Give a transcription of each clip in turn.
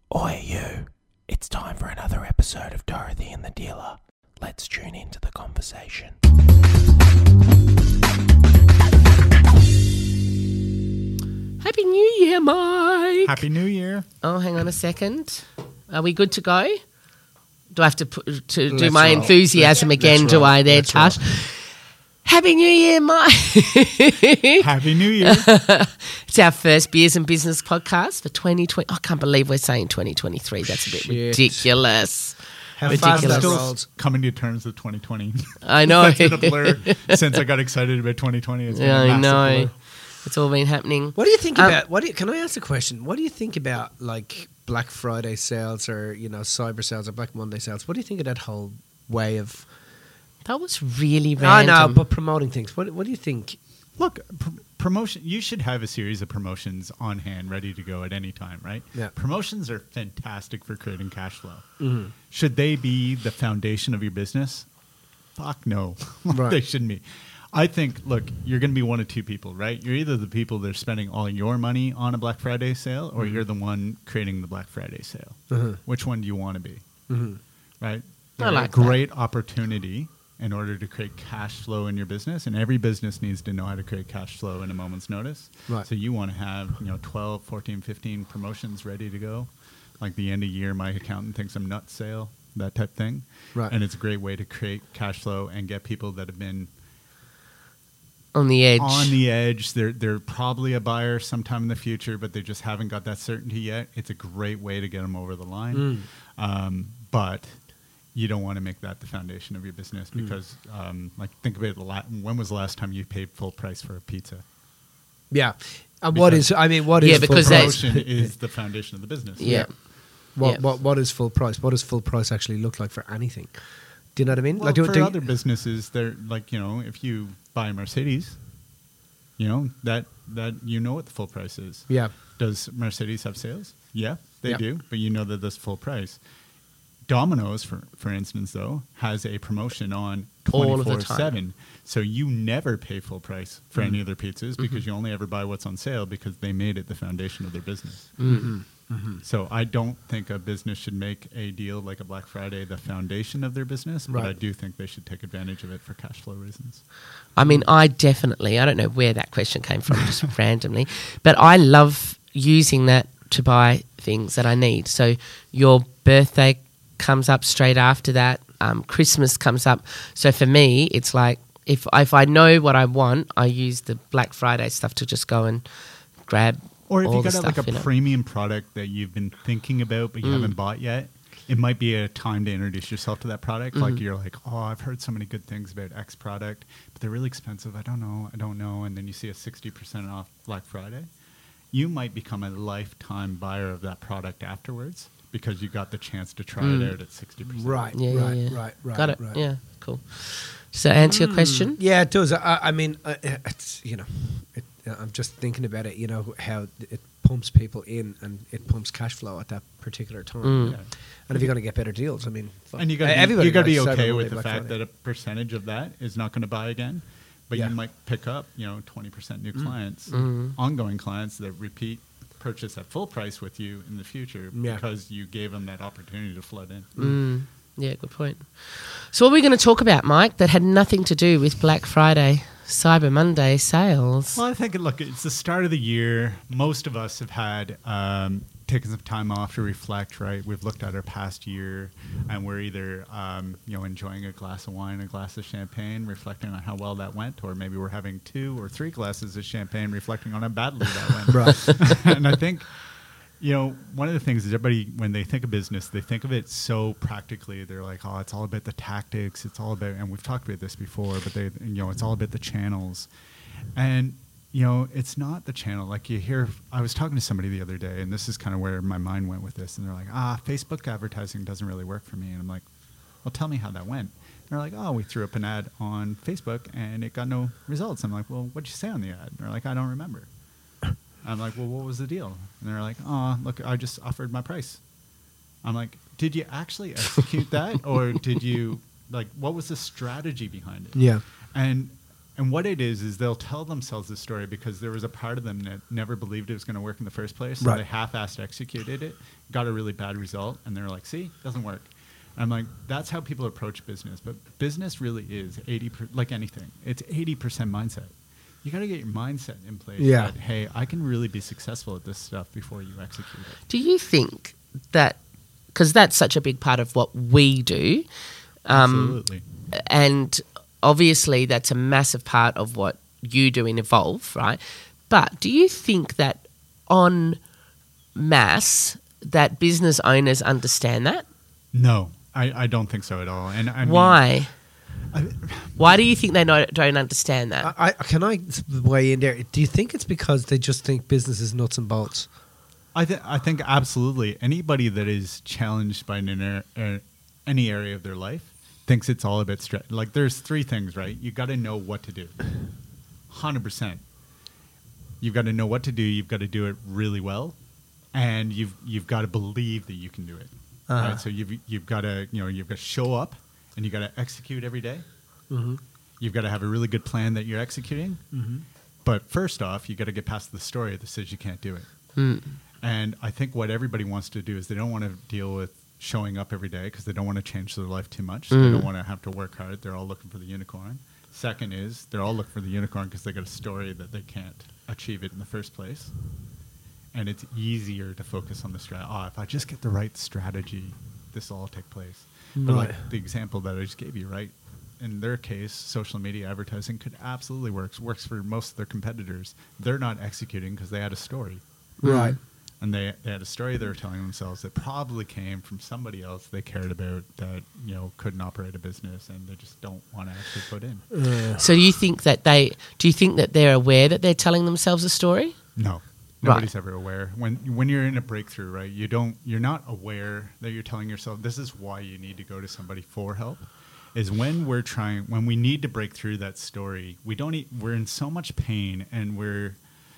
Oi, you. It's time for another episode of Dorothy and the Dealer. Let's tune into the conversation. Happy New Year, Mike. Happy New Year. Oh, hang on a second. Are we good to go? Do I have to do Let's my roll. enthusiasm again? Let's Do roll. I there, Let's Tash? Happy New Year, Mike. Happy New Year. It's our first Beers and Business podcast for 2020. I can't believe we're saying 2023. That's a bit Shit. ridiculous. How Ridiculous. fast that Still rolls. coming to terms with 2020. I know. That's been a blur since I got excited about 2020. It's been Yeah, a I massive know. blur. It's all been happening. What do you think Um, about? Can I ask a question? What do you think about like Black Friday sales or Cyber sales or Black Monday sales? What do you think of that whole way of? That was really I random. know, but promoting things. What do you think? Look, promotion. You should have a series of promotions on hand, ready to go at any time, right? Yeah. Promotions are fantastic for creating cash flow. Mhm. Should they be the foundation of your business? Fuck no, Right. They shouldn't be. I think, look, you're going to be one of two people, right? You're either the people that are spending all your money on a Black Friday sale, or you're the one creating the Black Friday sale. Mhm. Which one do you want to be? Mhm. Right? I They're like a great opportunity in order to create cash flow in your business, and every business needs to know how to create cash flow in a moment's notice. Right. So you want to have 12, 14, 15 promotions ready to go, like the end of year, my accountant thinks I'm nuts sale, that type thing. Right. And it's a great way to create cash flow and get people that have been On the edge. on the edge. They're probably a buyer sometime in the future, but they just haven't got that certainty yet. It's a great way to get them over the line. But you don't want to make that the foundation of your business because, think about it. When was the last time you paid full price for a pizza? Yeah. And what is? I mean, what is? Yeah, full because price? Promotion is the foundation of the business. Yeah. What what is full price? What does full price actually look like for anything? Do you know what I mean? Well, do for you- other businesses, they're if you buy a Mercedes, that what the full price is. Yeah. Does Mercedes have sales? Yeah, they Yeah. do, but that that's full price. Domino's, for instance, though, has a promotion on All of the 24/7, so you never pay full price for any of their pizzas because you only ever buy what's on sale because they made it the foundation of their business. So I don't think a business should make a deal like a Black Friday the foundation of their business, but I Right. do think they should take advantage of it for cash flow reasons. I mean, I don't know where that question came from, just randomly, but I love using that to buy things that I need. So your birthday comes up straight after that. Christmas comes up. So for me, it's like if I know what I want, I use the Black Friday stuff to just go and grab Or if all you the got stuff. a premium product that you've been thinking about but you haven't bought yet, it might be a time to introduce yourself to that product. Like you're like, oh, I've heard so many good things about X product, but they're really expensive. I don't know. And then you see a 60% off Black Friday. You might become a lifetime buyer of that product afterwards because you got the chance to try it out at 60%. Right. Yeah, right. yeah. Right. Got it. Right. Yeah, cool. Does that answer your question? Yeah, it does. I mean, it's I'm just thinking about it. How it pumps people in and it pumps cash flow at that particular time. Yeah. And if you're going to get better deals, I mean, And you got everybody to be likes okay Cyber with Monday, the Black fact Friday. that a percentage of that is not going to buy again, but Yeah. you might pick up 20% new clients, ongoing clients that repeat purchase at full price with you in the future Yeah. because you gave them that opportunity to flood in. Yeah, good point. So what are we going to talk about, Mike, that had nothing to do with Black Friday, Cyber Monday sales? Well, I think look, it's the start of the year. Most of us have had taken some time off to reflect. Right, we've looked at our past year, and we're either enjoying a glass of wine, a glass of champagne, reflecting on how well that went, or maybe we're having 2 or 3 glasses of champagne, reflecting on how badly that went. Right. And I think one of the things is everybody, when they think of business, they think of it so practically. They're like, oh, it's all about the tactics. It's all about, and we've talked about this before, but it's all about the channels. And, it's not the channel. Like you hear, I was talking to somebody the other day, and this is kind of where my mind went with this. And they're like, Facebook advertising doesn't really work for me. And I'm like, well, tell me how that went. And they're like, oh, we threw up an ad on Facebook and it got no results. I'm like, well, what'd you say on the ad? And they're like, I don't remember. I'm like, well, what was the deal? And they're like, oh, look, I just offered my price. I'm like, did you actually execute that? Or did you, what was the strategy behind it? Yeah. And And what it is they'll tell themselves this story because there was a part of them that never believed it was going to work in the first place. So Right. they half-assed executed it, got a really bad result, and they're like, see, doesn't work. And I'm like, that's how people approach business. But business really is like anything. It's 80% mindset. You got to get your mindset in place. Yeah. That, hey, I can really be successful at this stuff before you execute it. Do you think that, because that's such a big part of what we do, Absolutely. and obviously that's a massive part of what you do in Evolve, right? But do you think that en masse that business owners understand that? No, I don't think so at all. And I mean, Why? I- Why do you think they don't understand that? Can I weigh in there? Do you think it's because they just think business is nuts and bolts? I think absolutely anybody that is challenged by any area of their life thinks it's all about like there's three things, right? You got to know what to do. 100%. You've got to know what to do. You've got to do it really well, and you've got to believe that you can do it. Uh-huh. Right? So you've got to you've got to show up, and you got to execute every day. Mm-hmm. You've got to have a really good plan that you're executing. Mm-hmm. But first off, you got to get past the story that says you can't do it. Mm. And I think what everybody wants to do is they don't want to deal with showing up every day because they don't want to change their life too much. So they don't want to have to work hard. They're all looking for the unicorn. Second is they're all looking for the unicorn because they got a story that they can't achieve it in the first place. And it's easier to focus on the strategy. Oh, if I just get the right strategy, this will all take place. But Right. like the example that I just gave you, right? In their case, social media advertising could absolutely works for most of their competitors. They're not executing because they had a story. Right. And they had a story they were telling themselves that probably came from somebody else they cared about that, couldn't operate a business and they just don't want to actually put in. So do you think that they're aware that they're telling themselves a story? No. Nobody's ever aware. When you're in a breakthrough, right, you're not aware that you're telling yourself this is why you need to go to somebody for help. Is when we need to break through that story, we're in so much pain and we're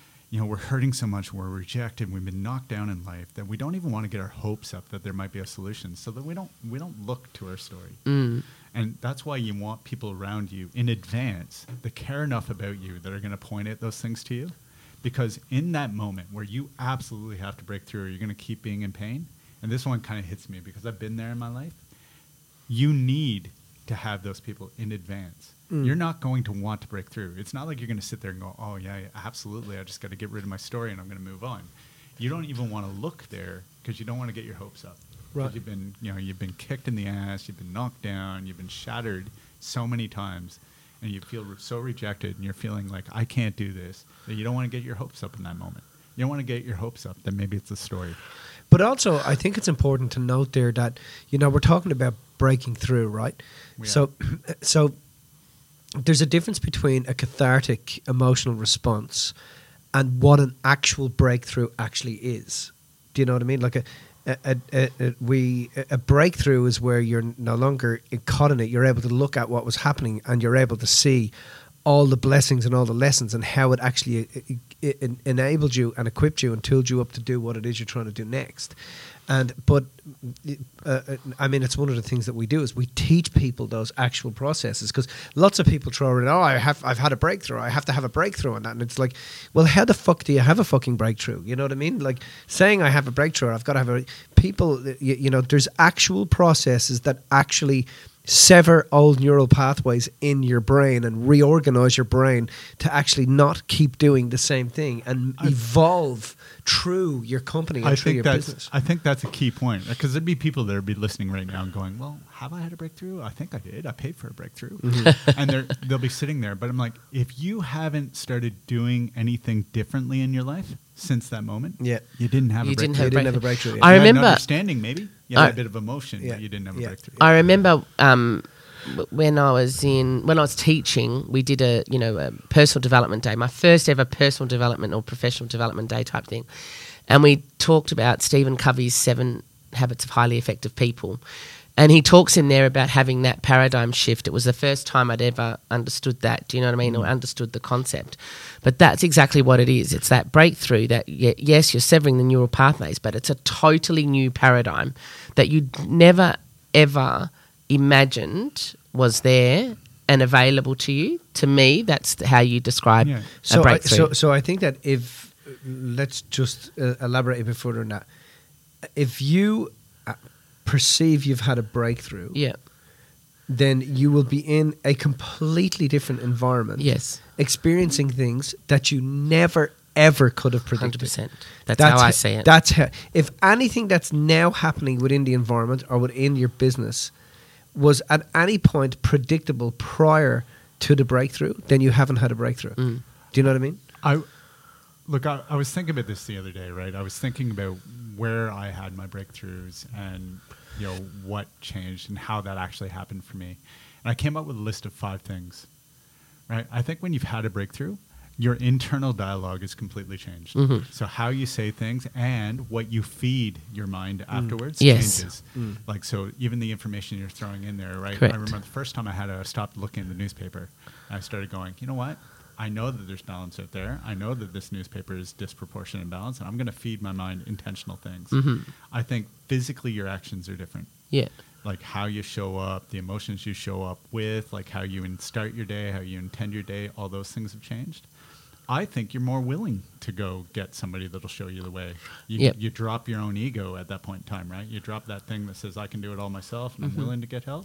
hurting so much, we're rejected, we've been knocked down in life that we don't even want to get our hopes up that there might be a solution, so that we don't look to our story. Mm. And that's why you want people around you in advance that care enough about you that are going to point at those things to you, because in that moment where you absolutely have to break through or you're going to keep being in pain, and this one kind of hits me because I've been there in my life, you need to have those people in advance. You're not going to want to break through. It's not like you're going to sit there and go, oh, yeah, absolutely, I just got to get rid of my story and I'm going to move on. You don't even want to look there because you don't want to get your hopes up. Right. 'Cause you've been kicked in the ass, you've been knocked down, you've been shattered so many times, and you feel so rejected and you're feeling like, I can't do this, that you don't want to get your hopes up in that moment. You don't want to get your hopes up, then maybe it's a story. But also, I think it's important to note there that, we're talking about breaking through, right? We So there's a difference between a cathartic emotional response and what an actual breakthrough actually is. Do you know what I mean? Like a breakthrough is where you're no longer caught in it. You're able to look at what was happening and you're able to see all the blessings and all the lessons and how it actually enabled you and equipped you and tooled you up to do what it is you're trying to do next. But it's one of the things that we do is we teach people those actual processes, because lots of people throw in, I've had a breakthrough, I have to have a breakthrough on that, and it's like, well, how the fuck do you have a fucking breakthrough? You know what I mean? Like saying I have a breakthrough, I've got to have a people. There's actual processes that actually sever old neural pathways in your brain and reorganize your brain to actually not keep doing the same thing and evolve through your company and through your business. I think that's a key point, because there'd be people that would be listening right now and going, well, have I had a breakthrough? I think I did. I paid for a breakthrough. And they'll be sitting there. But I'm like, if you haven't started doing anything differently in your life since that moment, you didn't have a breakthrough. You didn't have a breakthrough. I You had an remember understanding, maybe. You had a bit of emotion, but you didn't have a breakthrough. I remember when I was teaching, we did a personal development day, my first ever personal development or professional development day type thing, and we talked about Stephen Covey's 7 Habits of Highly Effective People, and he talks in there about having that paradigm shift. It was the first time I'd ever understood that. Do you know what I mean? Or understood the concept. But that's exactly what it is. It's that breakthrough that, yes, you're severing the neural pathways, but it's a totally new paradigm that you'd never, ever imagined was there and available to you. To me, that's how you describe Yeah. a breakthrough. So I think that if, let's just elaborate a bit further on that. If you perceive you've had a breakthrough, yeah. then you will be in a completely different environment. Yes. Experiencing things that you never ever could have predicted. 100%. That's how I see it. That's how. If anything that's now happening within the environment or within your business was at any point predictable prior to the breakthrough, then you haven't had a breakthrough. Mm. Do you know what I mean? I was thinking about this the other day, right? I was thinking about where I had my breakthroughs and, you know, what changed and how that actually happened for me. And I came up with a list of 5 things, right? I think when you've had a breakthrough, your internal dialogue is completely changed. Mhm. So how you say things and what you feed your mind afterwards Yes. changes. Like, so even the information you're throwing in there, right? Correct. I remember the first time I stopped looking at the newspaper. I started going, you know what? I know that there's balance out there. I know that this newspaper is disproportionate in balance, and I'm going to feed my mind intentional things. Mhm. I think physically your actions are different. Yeah. Like how you show up, the emotions you show up with, like how you start your day, how you intend your day, all those things have changed. I think you're more willing to go get somebody that'll show you the way. Yep. You drop your own ego at that point in time, right? You drop that thing that says, I can do it all myself and I'm willing to get help.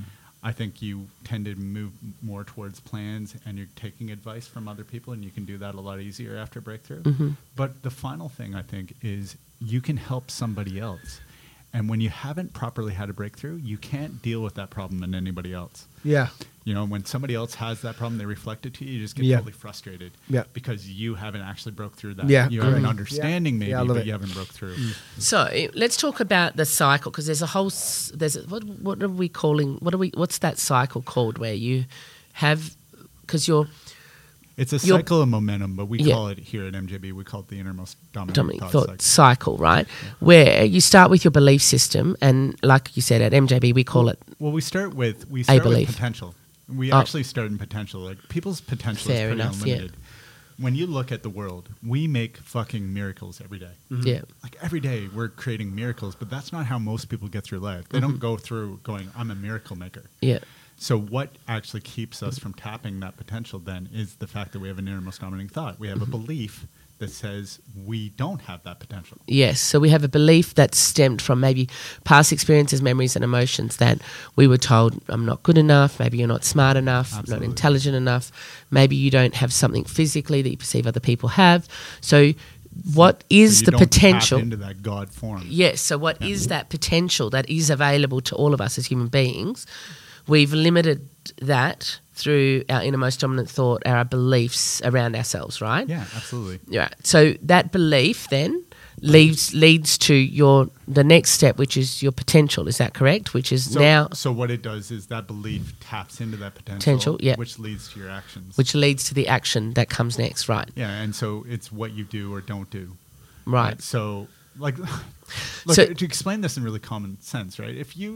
I think you tend to move more towards plans and you're taking advice from other people, and you can do that a lot easier after breakthrough. But the final thing I think is you can help somebody else. And when you haven't properly had a breakthrough, you can't deal with that problem in anybody else. Yeah. You know, when somebody else has that problem, they reflect it to you, you just get Yeah. totally frustrated Yeah. because you haven't actually broke through that. Yeah, You have an correct. understanding Yeah. maybe, Yeah, I love but it. you haven't broke through. So let's talk about the cycle, because there's a whole what are we calling what's that cycle called where you have, because you're It's a You're- cycle of momentum, but we Yeah. call it here at MJB, we call it the innermost dominant dominant thought thought cycle. cycle, right? Where you start with your belief system, and like you said at MJB, we call it Well, we start with belief. potential. We Oh. actually start in potential. Like people's potential Fair is pretty enough, yeah. unlimited. When you look at the world, we make fucking miracles every day. yeah, Like every day we're creating miracles, but that's not how most people get through life. They don't go through going, I'm a miracle maker. yeah, So what actually keeps us from tapping that potential then is the fact that we have an innermost dominating thought. We have a belief that says we don't have that potential. yes. So we have a belief that's stemmed from maybe past experiences, memories, and emotions that we were told, I'm not good enough, maybe you're not smart enough, Absolutely. not intelligent enough, maybe you don't have something physically that you perceive other people have. So what is So you the don't potential? tap into that God form. Yes. So what is that potential that is available to all of us as human beings? We've limited that through our innermost dominant thought, our beliefs around ourselves, right? Yeah, absolutely. Yeah. So that belief then leads to the next step, which is your potential. Is that correct? Which is So what it does is that belief taps into that Potential, yeah. which leads to your actions. which leads to the action that comes next, right? Yeah, and so it's what you do or don't do. Right. So, like, look, So- to explain this in really common sense, right?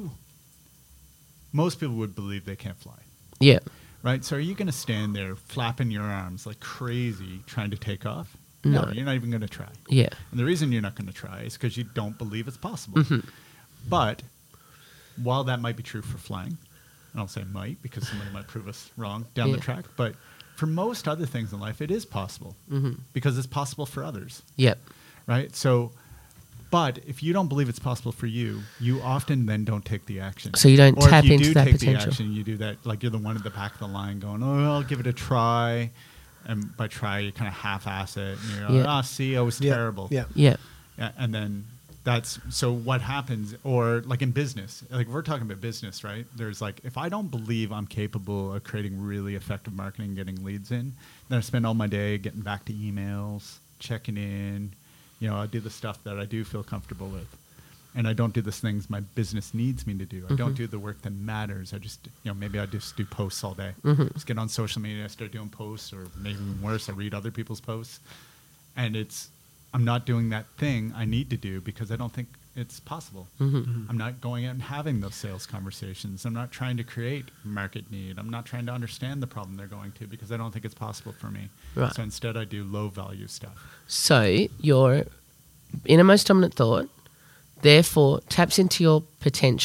Most people would believe they can't fly, Yeah. right? So are you going to stand there flapping your arms like crazy trying to take off? No. You're not even going to try. Yeah. And the reason you're not going to try is because you don't believe it's possible. Mm-hmm. But while that might be true for flying, and I'll say might because somebody might prove us wrong down the Yeah. track, but for most other things in life, it is possible because it's possible for others, Yep. right? So, but if you don't believe it's possible for you, you often then don't take the action. So you don't Or tap if you into do that take potential. the action, you do that like you're the one at the back of the line going, "Oh, I'll give it a try," and by try you kind of half-ass it, and you're Yeah. like, see, I was Yeah. terrible." Yeah. Yeah. Yeah, and then that's so what happens, or like in business, like we're talking about business, right? There's like, if I don't believe I'm capable of creating really effective marketing, getting leads in, then I spend all my day getting back to emails, checking in, I do the stuff that I do feel comfortable with. And I don't do the things my business needs me to do. I don't do the work that matters. I just, maybe I just do posts all day. Just get on social media, I start doing posts, or maybe even worse, I read other people's posts. And I'm not doing that thing I need to do because I don't think it's possible. I'm not going out and having those sales conversations. I'm not trying to create market need. I'm not trying to understand the problem they're going to because I don't think it's possible for me. Right. So instead I do low value stuff. So your innermost dominant thought therefore taps into your potential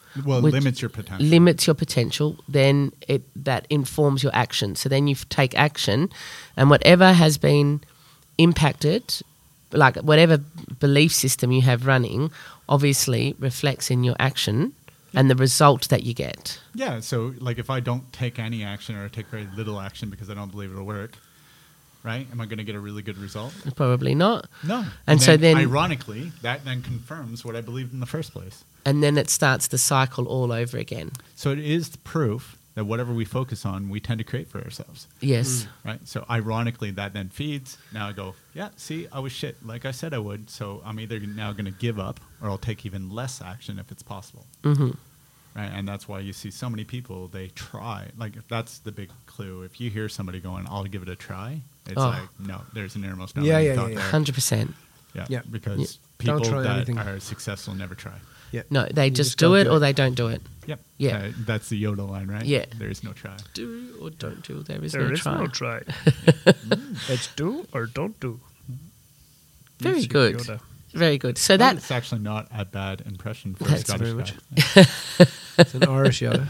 Well, which limits your potential. limits your potential, then that informs your action. So then you take action, and whatever has been impacted, like whatever belief system you have running, obviously reflects in your action and the result that you get. Yeah, so like if I don't take any action or I take very little action because I don't believe it'll work, right? Am I going to get a really good result? Probably not. No. And so then ironically, that then confirms what I believed in the first place. And then it starts the cycle all over again. So it is the proof that whatever we focus on, we tend to create for ourselves. Yes. Right? So ironically, that then feeds. Now I go, yeah, see, I was shit like I said I would. So I'm either now going to give up or I'll take even less action if it's possible. Mm-hmm. Right? And that's why you see so many people, they try. Like, that's the big clue. If you hear somebody going, I'll give it a try, it's like, no, there's an innermost Yeah, dominant yeah, thought yeah, there. 100%. Yeah, Yeah. because Don't people try that anything. are successful never try. Yeah. No, they You just don't do it or they don't do it. Yep. Yeah. That's the Yoda line, right? Yeah. There is no try. Do or don't do. There is There no is try. no try. It's do or don't do. Very Yes, good. Yoda. Very good. So that That's actually not a bad impression for a Thanks Scottish very much. guy. It's an Irish Yoda.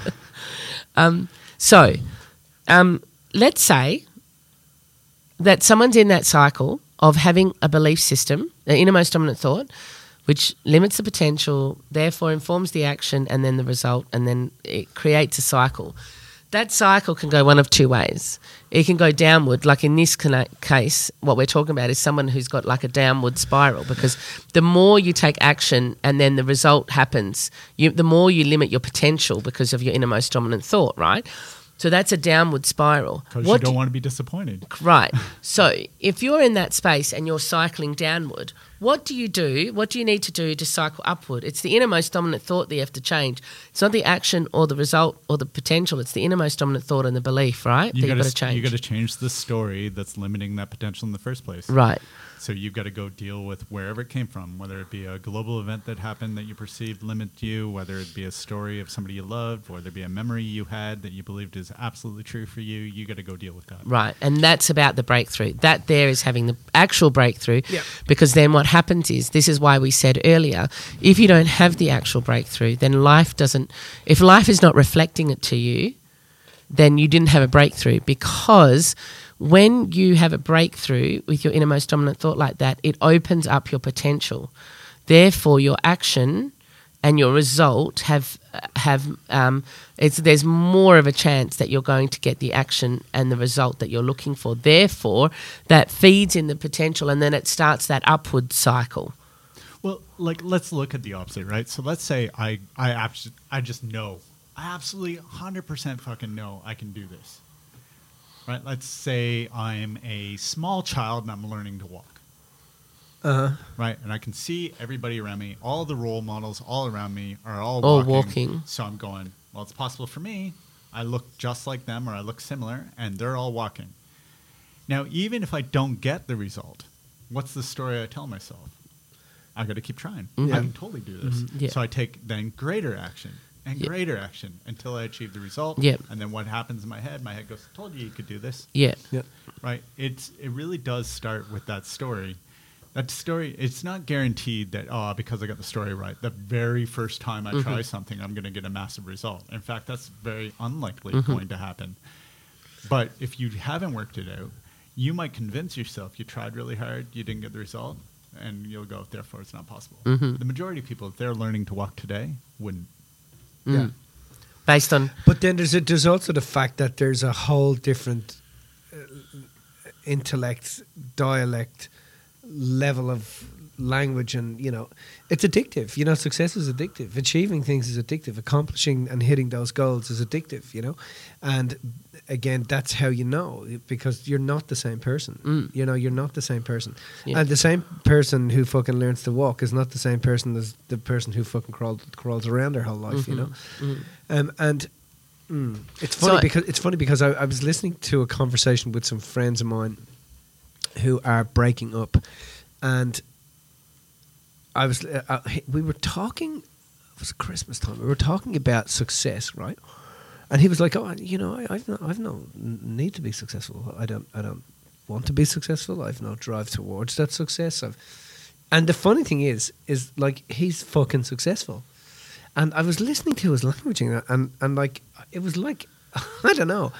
So, let's say that someone's in that cycle of having a belief system, the innermost dominant thought, which limits the potential, therefore informs the action and then the result, and then it creates a cycle. That cycle can go one of two ways. It can go downward, like in this case, what we're talking about is someone who's got like a downward spiral, because the more you take action and then the result happens, the more you limit your potential because of your innermost dominant thought, right? So that's a downward spiral. Because you don't want to be disappointed. Right. So if you're in that space and you're cycling downward, what do you do? What do you need to do to cycle upward? It's the innermost dominant thought that you have to change. It's not the action or the result or the potential. It's the innermost dominant thought and the belief, right? That you've got to change. You got to change the story that's limiting that potential in the first place. Right. So you've got to go deal with wherever it came from, whether it be a global event that happened that you perceived limited you, whether it be a story of somebody you loved, whether it be a memory you had that you believed is absolutely true for you. You got to go deal with that. Right. And that's about the breakthrough. That there is having the actual breakthrough. Yeah. Because then what happens is, this is why we said earlier, if you don't have the actual breakthrough, then if life is not reflecting it to you, then you didn't have a breakthrough. Because when you have a breakthrough with your innermost dominant thought like that, it opens up your potential. Therefore, your action and your result there's more of a chance that you're going to get the action and the result that you're looking for. Therefore, that feeds in the potential, and then it starts that upward cycle. Well, like, let's look at the opposite, right? So let's say I just know. I absolutely 100% fucking know I can do this. Right? Let's say I'm a small child and I'm learning to walk. Right? And I can see everybody around me, all the role models all around me are all walking. So I'm going, well, it's possible for me. I look just like them or I look similar and they're all walking. Now, even if I don't get the result, what's the story I tell myself? I got to keep trying. Mm-hmm. I can totally do this. Mm-hmm. Yeah. So I take then greater action and Yep. greater action until I achieve the result. Yep. And then what happens in my head goes, told you could do this. Yeah. Yeah. Right? It really does start with that story. That story, it's not guaranteed that, because I got the story right, the very first time I try something, I'm going to get a massive result. In fact, that's very unlikely going to happen. But if you haven't worked it out, you might convince yourself you tried really hard, you didn't get the result, and you'll go, therefore, it's not possible. The majority of people, if they're learning to walk today, wouldn't. Yeah. Based on But then there's also the fact that there's a whole different intellect, dialect, level of language, and it's addictive. Success is addictive. Achieving things is addictive. Accomplishing and hitting those goals is addictive. And again, that's how because you're not the same person. You're not the same person. Yeah. And the same person who fucking learns to walk is not the same person as the person who fucking crawls around their whole life. It's funny because I was listening to a conversation with some friends of mine who are breaking up, and I was we were talking. It was Christmas time. We were talking about success, right? And he was like, "Oh, I've no need to be successful. I don't want to be successful. I've no drive towards that success." And the funny thing is like he's fucking successful. And I was listening to his language and like, it was like, I don't know.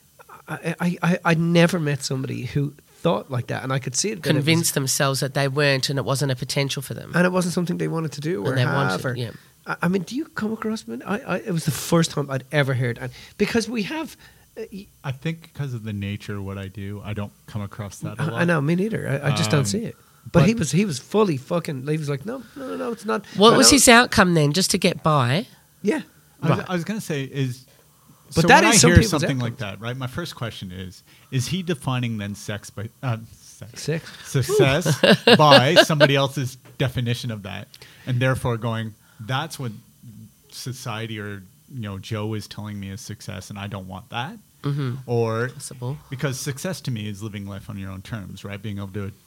I never met somebody who thought like that, and I could see it. Convince themselves that they weren't, and it wasn't a potential for them. And it wasn't something they wanted to do or And they have. wanted, yeah. I mean, do you come across it? It was the first time I'd ever heard, and because we have. I think because of the nature of what I do, I don't come across that a lot. I know, me neither. I just don't see it. But he was fully fucking. He was like, no, it's not. What was his outcome then? Just to get by? Yeah, I was going to say is. But So that when is I some hear people's something outcomes. like that, right? My first question is he defining then sex by Sex. success by somebody else's definition of that, and therefore going, that's what society or Joe is telling me is success, and I don't want that. Mm-hmm. Or Possible. because success to me is living life on your own terms, right? Being able to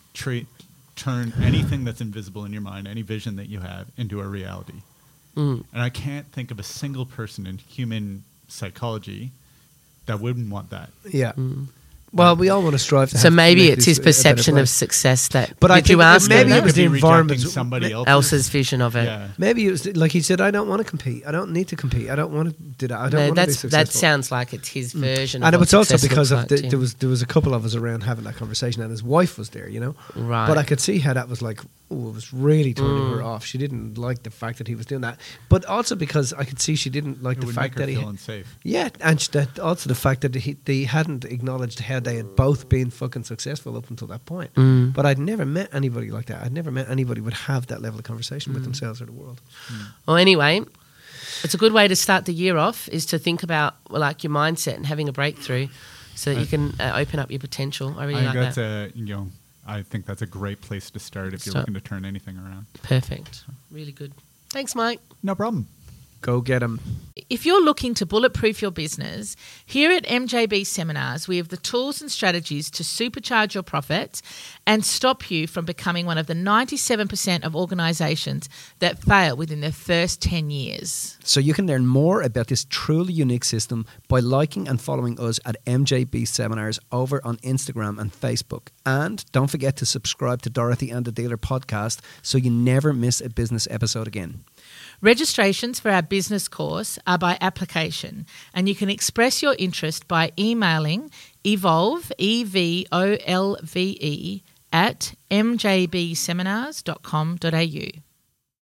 turn anything that's invisible in your mind, any vision that you have, into a reality. Mm. And I can't think of a single person in human psychology that wouldn't want that. Yeah. Well, we all want to strive to. So have maybe make it's this his a better perception of place. success that. But I did you think ask maybe him it was the Could be environment. rejecting somebody else's vision of it? Yeah. Maybe it was like he said, I don't want to compete. I don't need to compete. I don't want to do that. I don't No, want to be that successful. sounds like it's his version. And of it was what also success because looks of like to him. there was a couple of us around having that conversation, and his wife was there, Right. But I could see how that was like, oh, it was really turning her off. She didn't like the fact that he was doing that, but also because I could see she didn't like It the would fact make her that he. feel unsafe. Yeah, and that also the fact that they hadn't acknowledged how they had both been fucking successful up until that point. Mm. But I'd never met anybody like that. I'd never met anybody would have that level of conversation with themselves or the world. Well, anyway, it's a good way to start the year off is to think about like your mindset and having a breakthrough, so that you can open up your potential. I really I like think that. I think that's a great place to start if you're Start. looking to turn anything around. Perfect. Really good. Thanks, Mike. No problem. Go get them. If you're looking to bulletproof your business, here at MJB Seminars, we have the tools and strategies to supercharge your profits and stop you from becoming one of the 97% of organisations that fail within their first 10 years. So you can learn more about this truly unique system by liking and following us at MJB Seminars over on Instagram and Facebook. And don't forget to subscribe to Dorothy and the Dealer podcast so you never miss a business episode again. Registrations for our business course are by application, and you can express your interest by emailing evolve, EVOLVE, at mjbseminars.com.au.